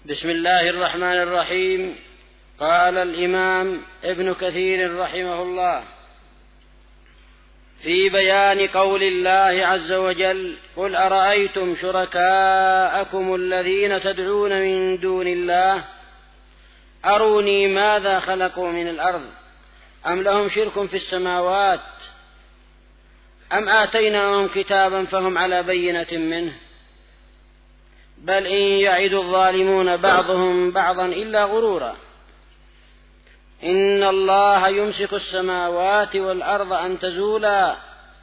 بسم الله الرحمن الرحيم. قال الإمام ابن كثير رحمه الله في بيان قول الله عز وجل: قل أرأيتم شركاءكم الذين تدعون من دون الله أروني ماذا خلقوا من الأرض أم لهم شرك في السماوات أم آتيناهم كتابا فهم على بينة منه بل إن يعد الظالمون بعضهم بعضا إلا غرورا إن الله يمسك السماوات والأرض أن تزولا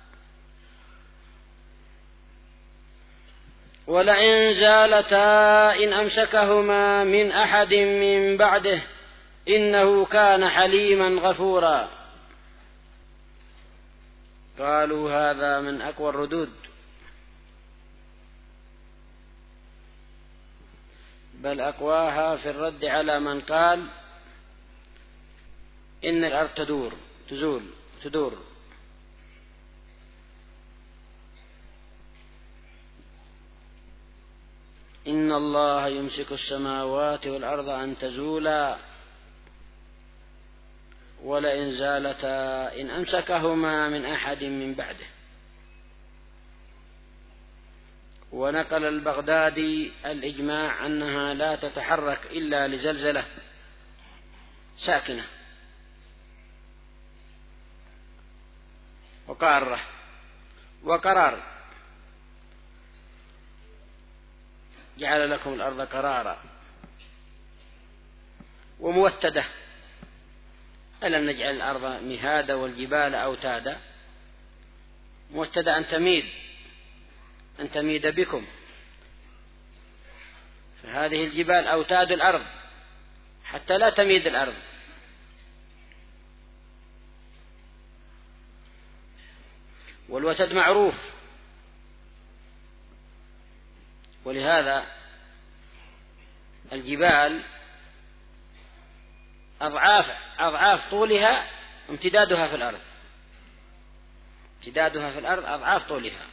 ولئن زالتا إن أمسكهما من أحد من بعده إنه كان حليما غفورا. قالوا هذا من أقوى الردود، بل أقواها في الرد على من قال إن الأرض تدور إن الله يمسك السماوات والأرض أن تزولا ولئن زالتا إن أمسكهما من أحد من بعده. ونقل البغدادي الإجماع أنها لا تتحرك إلا لزلزلة ساكنة وقارة وقرار، جعل لكم الأرض قرارا وموتدة، ألم نجعل الأرض مهادا والجبال أوتادا موتدة أن تميد بكم، فهذه الجبال أوتاد الأرض حتى لا تميد الأرض. والوتد معروف، ولهذا الجبال أضعاف طولها امتدادها في الأرض أضعاف طولها،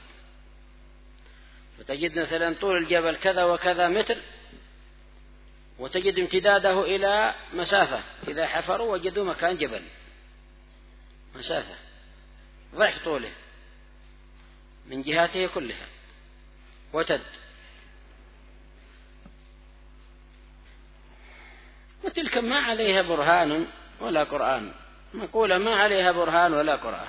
فتجد مثلا طول الجبل كذا وكذا متر، وتجد امتداده إلى مسافة، إذا حفروا وجدوا مكان جبل مسافة ضعف طوله من جهاته كلها وتد. وتلك ما عليها برهان ولا قرآن، مقولة ما عليها برهان ولا قرآن،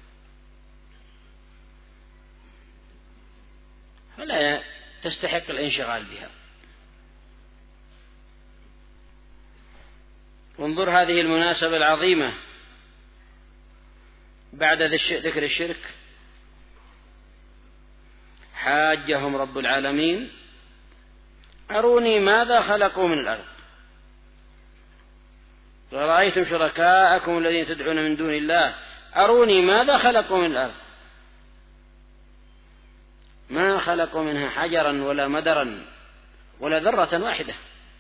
فلا تستحق الانشغال بها. وانظر هذه المناسبة العظيمة بعد ذكر الشرك حاجهم رب العالمين: أروني ماذا خلقوا من الأرض ورأيتم شركاءكم الذين تدعون من دون الله أروني ماذا خلقوا من الأرض. ما خلقوا منها حجرا ولا مدرا ولا ذرة واحدة.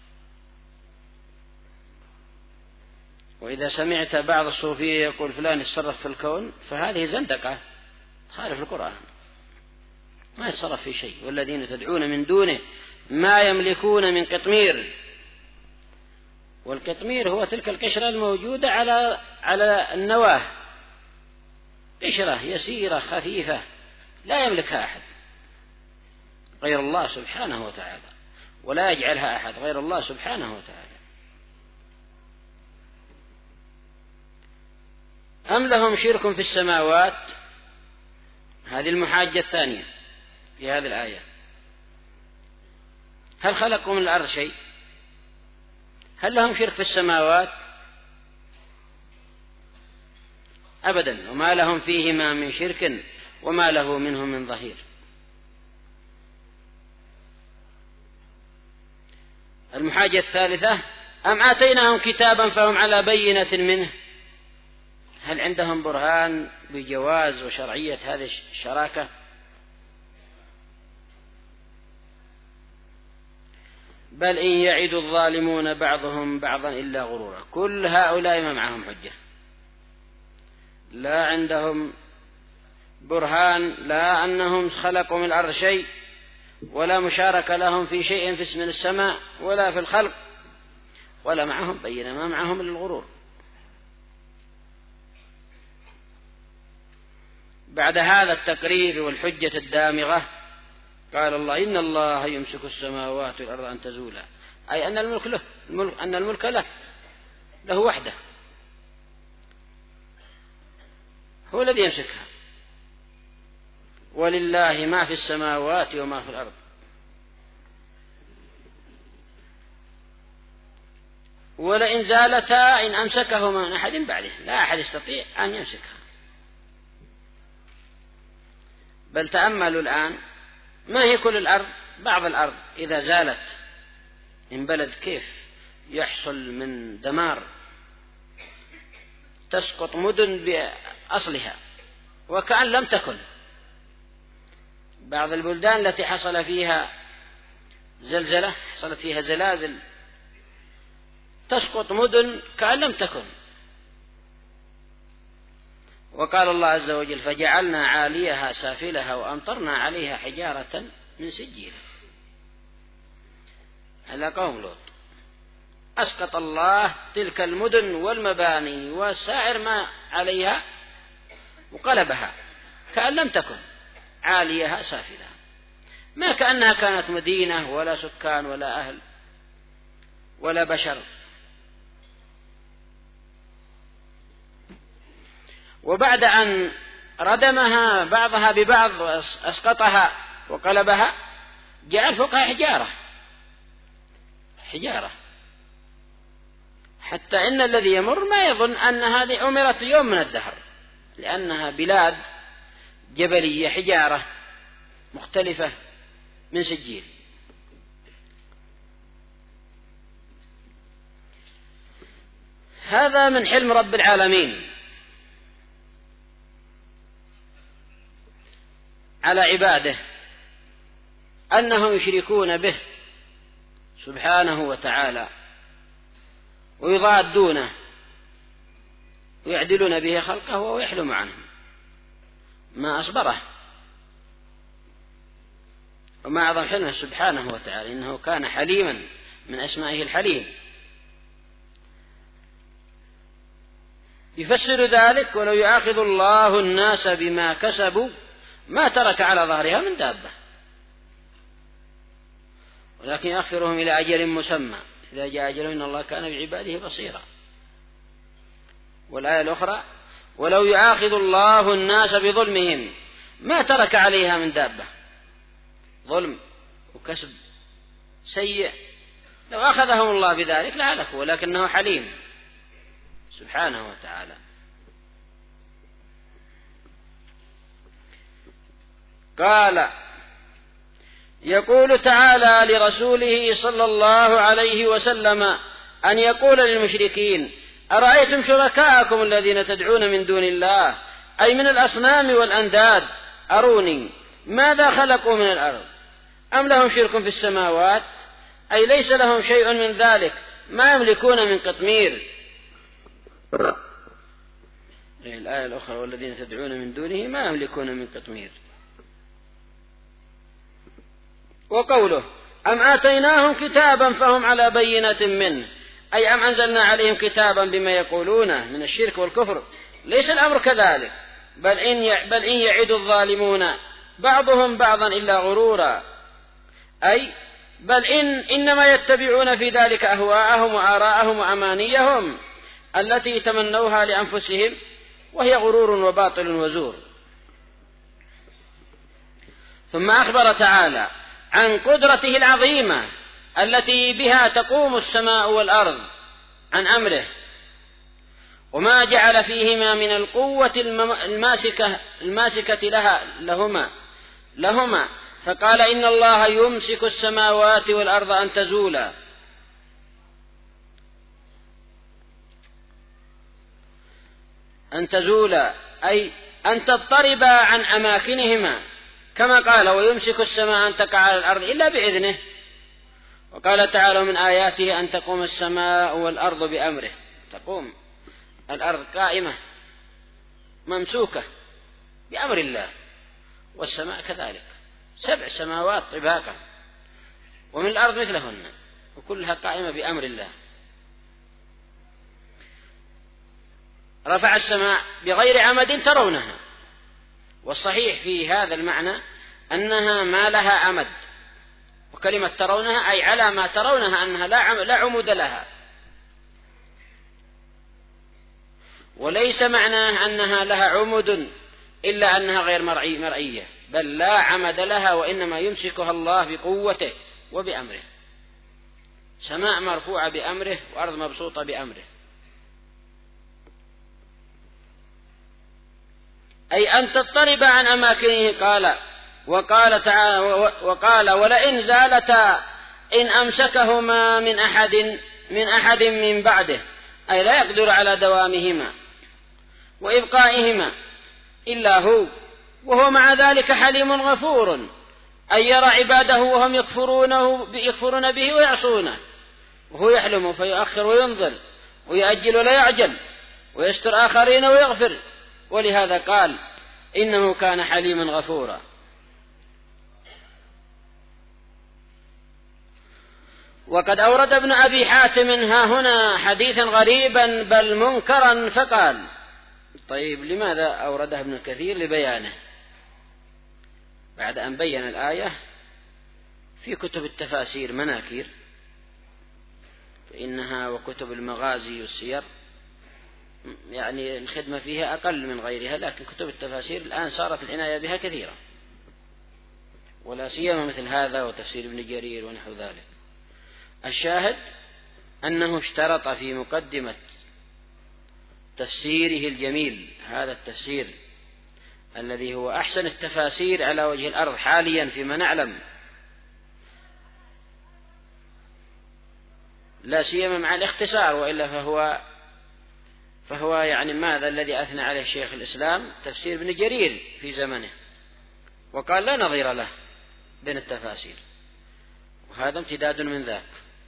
وإذا سمعت بعض الصوفية يقول فلان يتصرف في الكون، فهذه زندقة تخالف القرآن، ما يتصرف في شيء. والذين تدعون من دونه ما يملكون من قطمير، والقطمير هو تلك القشرة الموجودة على النواة، قشرة يسيرة خفيفة لا يملكها أحد غير الله سبحانه وتعالى، ولا يجعلها أحد غير الله سبحانه وتعالى. أم لهم شرك في السماوات؟ هذه المحاجة الثانية في هذه الآية. هل خلقوا من الأرض شيء؟ هل لهم شرك في السماوات؟ أبدا، وما لهم فيهما من شرك وما له منهم من ظهير. المحاجة الثالثة: أم آتيناهم كتابا فهم على بينة منه؟ هل عندهم برهان بجواز وشرعية هذه الشراكة؟ بل إن يعد الظالمون بعضهم بعضا إلا غرورا. كل هؤلاء ما معهم حجة، لا عندهم برهان، لا أنهم خلقوا من الأرض شيء ولا مشاركة لهم في شيء في اسم السماء ولا في الخلق، ولا معهم بينة، ما معهم للغرور. بعد هذا التقرير والحجة الدامغة قال الله: إن الله يمسك السماوات والأرض أن تزولا، أي أن الملك له، أن الملك له وحده، هو الذي يمسكها، ولله ما في السماوات وما في الأرض. ولئن زالتا إن أمسكهما من أحد بعده، لا أحد يستطيع أن يمسكها. بل تأملوا الآن، ما هي كل الأرض، بعض الأرض إذا زالت من بلد كيف يحصل من دمار، تسقط مدن بأصلها وكأن لم تكن. بعض البلدان التي حصل فيها زلزلة، حصلت فيها زلازل، تسقط مدن كأن لم تكن. وقال الله عز وجل: فجعلنا عاليها سافلها وأمطرنا عليها حجارة من سجيل. على قوم لوط أسقط الله تلك المدن والمباني وسائر ما عليها وقلبها كأن لم تكن، عاليها سافلها، ما كأنها كانت مدينة ولا سكان ولا أهل ولا بشر. وبعد أن ردمها بعضها ببعض وأسقطها وقلبها، جعل فوقها حجارة، حتى إن الذي يمر ما يظن أن هذه أمرت يوم من الدهر، لأنها بلاد جبلية، حجارة مختلفة من سجيل. هذا من حلم رب العالمين على عباده، أنهم يشركون به سبحانه وتعالى ويضادونه ويعدلون به خلقه وهو يحلم عنهم. ما أصبره وما أعظم حلمه سبحانه وتعالى، إنه كان حليما، من أسمائه الحليم. يفسر ذلك: ولو يؤاخذ الله الناس بما كسبوا ما ترك على ظهرها من دابة، ولكن يأخرهم إلى أجل مسمى، إذا جاء أجلهم إن الله كان بعباده بصيرا. والآية الأخرى: ولو يؤاخذ الله الناس بظلمهم ما ترك عليها من دابة. ظلم وكسب سيء، لو أخذهم الله بذلك لهلكوا، ولكنه حليم سبحانه وتعالى. قال: يقول تعالى لرسوله صلى الله عليه وسلم أن يقول للمشركين: أرأيتم شركاءكم الذين تدعون من دون الله، أي من الأصنام والأنداد، أروني ماذا خلقوا من الأرض، أم لهم شرك في السماوات، أي ليس لهم شيء من ذلك، ما يملكون من قطمير. الآية الأخرى: والذين تدعون من دونه ما يملكون من قطمير. وقوله: أم آتيناهم كتابا فهم على بينة منه، أي أم أنزلنا عليهم كتابا بما يقولونه من الشرك والكفر. ليس الأمر كذلك، بل إن يعد الظالمون بعضهم بعضا إلا غرورا، أي بل إنما يتبعون في ذلك أهواءهم وآراءهم وأمانيهم التي تمنوها لأنفسهم، وهي غرور وباطل وزور. ثم أخبر تعالى عن قدرته العظيمة التي بها تقوم السماء والأرض عن أمره، وما جعل فيهما من القوة الماسكة لهما، فقال: إن الله يمسك السماوات والأرض أن تزولا، أي أن تضطربا عن أماكنهما، كما قال: ويمسك السماء أن تقع على الأرض إلا بإذنه. وقال تعالى: من آياته أن تقوم السماء والأرض بأمره. تقوم الأرض قائمة ممسوكة بأمر الله، والسماء كذلك 7 سماوات طباقا، ومن الأرض مثلهن، وكلها قائمة بأمر الله. رفع السماء بغير عمد ترونها، والصحيح في هذا المعنى أنها ما لها عمد، وكلمة ترونها أي على ما ترونها أنها لا عمود لها، وليس معناه أنها لها عمود إلا أنها غير مرئية، بل لا عمد لها، وإنما يمسكها الله بقوته وبأمره. سماء مرفوعة بأمره، وأرض مبسوطة بأمره. أي أن تضطرب عن أماكنه. وقال تعالى: ولئن زالتا إن أمسكهما من أحد من بعده، أي لا يقدر على دوامهما وإبقائهما إلا هو، وهو مع ذلك حليم غفور، أي يرى عباده وهم يكفرون به ويعصونه، وهو يحلم فيؤخر وينظر، ويؤجل ولا يعجل، ويستر آخرين ويغفر، ولهذا قال: إنه كان حليما غفورا. وقد أورد ابن أبي حاتم ها هنا حديثا غريبا بل منكرا، فقال: طيب، لماذا أورده ابن كثير؟ لبيانه، بعد أن بين الآية في كتب التفاسير مناكير، فإنها وكتب المغازي والسير يعني الخدمة فيها أقل من غيرها، لكن كتب التفاسير الآن صارت العناية بها كثيرة، ولا سيما مثل هذا وتفسير ابن جرير ونحو ذلك. الشاهد أنه اشترط في مقدمة تفسيره الجميل، هذا التفسير الذي هو أحسن التفاسير على وجه الأرض حاليا فيما نعلم، لا سيما مع الاختصار، وإلا فهو يعني ماذا الذي أثنى عليه شيخ الإسلام؟ تفسير ابن جرير في زمنه، وقال لا نظير له بين التفاسير، وهذا امتداد من ذاك.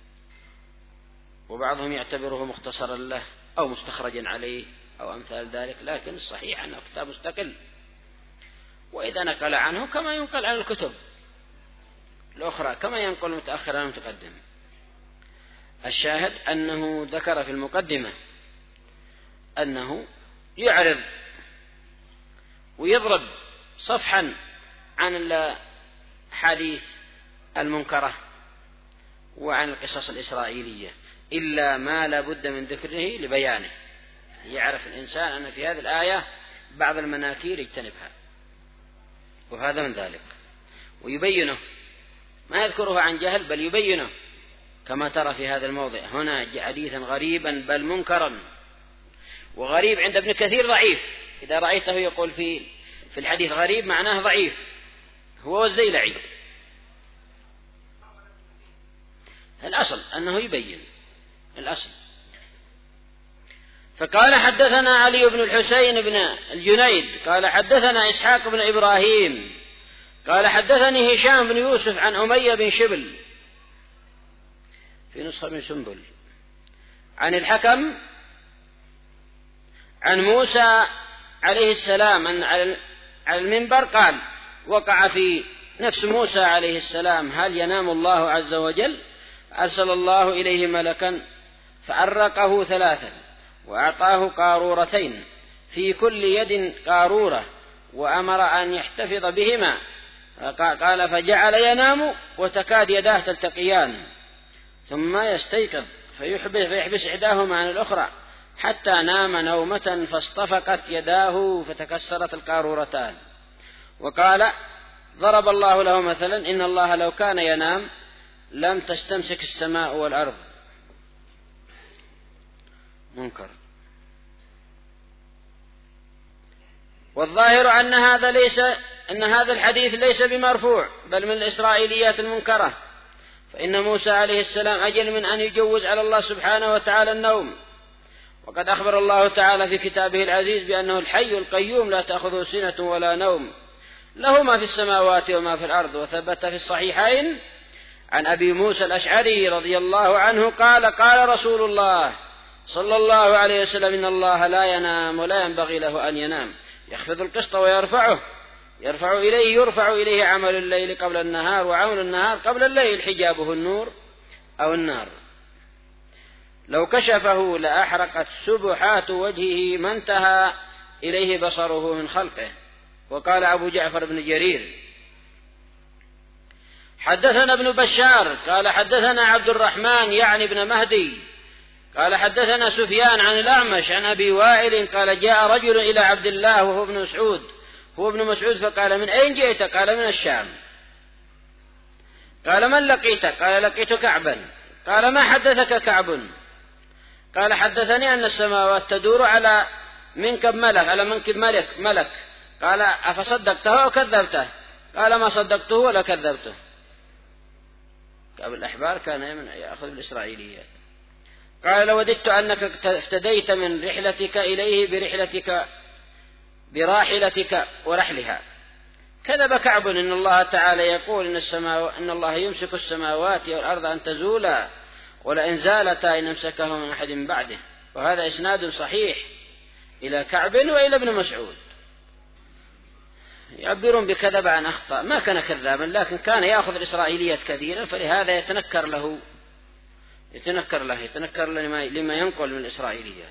وبعضهم يعتبره مختصرا له أو مستخرجا عليه أو أمثال ذلك، لكن الصحيح أنه كتاب مستقل، وإذا نقل عنه كما ينقل عن الكتب الأخرى، كما ينقل المتأخر عن المتقدم. الشاهد أنه ذكر في المقدمة أنه يعرض ويضرب صفحا عن الحديث المنكرة وعن القصص الإسرائيلية، إلا ما لا بد من ذكره لبيانه، يعرف الإنسان أن في هذه الآية بعض المناكير يجتنبها، وهذا من ذلك، ويبينه، ما يذكره عن جهل بل يبينه، كما ترى في هذا الموضع هنا حديثا غريبا بل منكرا. وغريب عند ابن كثير ضعيف، إذا رأيته يقول في الحديث غريب معناه ضعيف، هو والزيلعي. الأصل أنه يبين الأصل. فقال: حدثنا علي بن الحسين بن الجنيد قال حدثنا إسحاق بن إبراهيم قال حدثني هشام بن يوسف عن أمية بن شبل في نسخة من سنبل عن الحكم عن موسى عليه السلام أن على المنبر قال: وقع في نفس موسى عليه السلام: هل ينام الله عز وجل؟ أرسل الله إليه ملكا فأرقه 3 وأعطاه قارورتين في كل يد قارورة، وأمر أن يحتفظ بهما. قال: فجعل ينام وتكاد يداه تلتقيان، ثم يستيقظ فيحبس إحداهما عن الأخرى حتى نام نومة فاصطفقت يداه فتكسرت القارورتان. وقال: ضرب الله له مثلا: إن الله لو كان ينام لم تستمسك السماء والأرض. منكر. والظاهر أن هذا الحديث ليس بمرفوع، بل من الإسرائيليات المنكرة، فإن موسى عليه السلام أجل من أن يجوز على الله سبحانه وتعالى النوم. وقد أخبر الله تعالى في كتابه العزيز بأنه الحي القيوم لا تأخذه سنة ولا نوم، له ما في السماوات وما في الأرض. وثبت في الصحيحين عن أبي موسى الأشعري رضي الله عنه قال: قال رسول الله صلى الله عليه وسلم: إن الله لا ينام ولا ينبغي له أن ينام، يخفض القسط ويرفعه، يرفع إليه عمل الليل قبل النهار، وعمل النهار قبل الليل، حجابه النور أو النار. لو كشفه لأحرقت سبحات وجهه ما انتهى إليه بصره من خلقه. وقال أبو جعفر بن جرير: حدثنا ابن بشار قال حدثنا عبد الرحمن يعني ابن مهدي قال حدثنا سفيان عن الأعمش عن أبي وائل قال: جاء رجل إلى عبد الله وهو ابن مسعود فقال: من أين جئت؟ قال: من الشام. قال: من لقيت؟ قال: لقيت كعبا. قال: ما حدثك كعب؟ قال: حدثني أن السماوات تدور على منكب ملك. قال: أفصدقته أو كذبته؟ قال: ما صدقته ولا كذبته. كعب الأحبار كان يأخذ الإسرائيليات. قال: لوددت أنك افتديت من رحلتك إليه براحلتك ورحلها. كذب كعب، إن الله تعالى يقول إن الله يمسك السماوات والأرض أن تزولا، ولئن زالتا إن امسكه من أحد من بعده. وهذا إسناد صحيح إلى كعب وإلى ابن مسعود. يعبرون بكذب عن أخطأ، ما كان كذابا، لكن كان يأخذ الإسرائيليات كثيرا، فلهذا يتنكر لما ينقل من الإسرائيليات.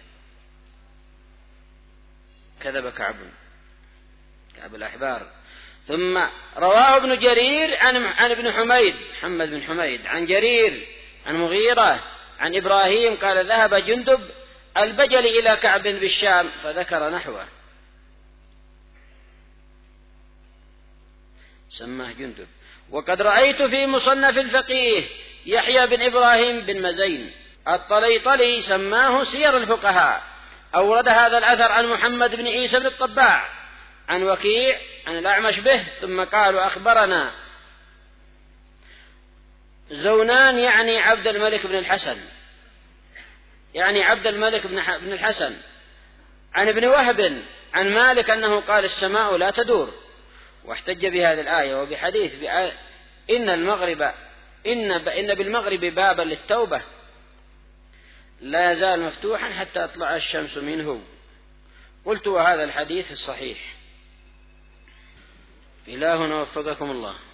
كذب كعب الأحبار. ثم رواه ابن جرير عن ابن حميد، محمد بن حميد، عن جرير عن مغيرة عن إبراهيم قال: ذهب جندب البجلي إلى كعب بالشام فذكر نحوه. سماه جندب. وقد رأيت في مصنف الفقيه يحيى بن إبراهيم بن مزين الطليطلي سماه سير الفقهاء، أورد هذا الأثر عن محمد بن عيسى بن الطباع عن وكيع عن الأعمش به. ثم قالوا: أخبرنا زونان يعني عبد الملك بن الحسن عن ابن وهب عن مالك أنه قال: السماء لا تدور. واحتج بهذه الآية وبحديث إن بالمغرب بابا للتوبة لا يزال مفتوحا حتى تطلع الشمس منه. قلت: وهذا الحديث الصحيح. إلهنا وفقكم الله.